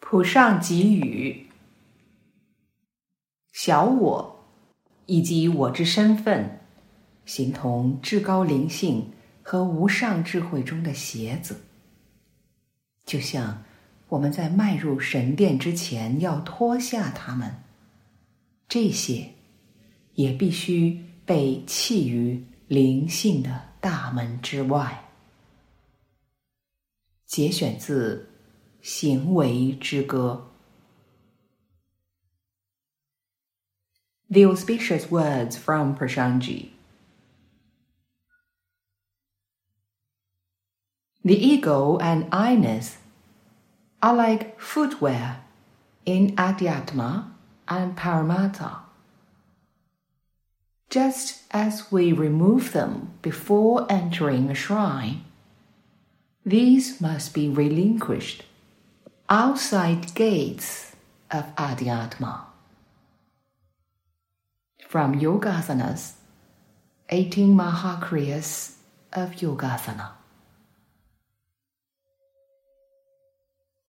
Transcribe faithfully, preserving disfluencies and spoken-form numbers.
普上给予小我以及我之身份，形同至高灵性和无上智慧中的鞋子，就像我们在迈入神殿之前要脱下它们，这些也必须被弃于灵性的大门之外。节选自《行为之歌》。The auspicious words from Prashanji. The ego and I-ness are like footwear in Adhyatma and Paramattha. Just as we remove them before entering a shrine, these must be relinquished outside gates of Adhyatma. From Yogasanas, eighteen Mahakriyas of Yogasana.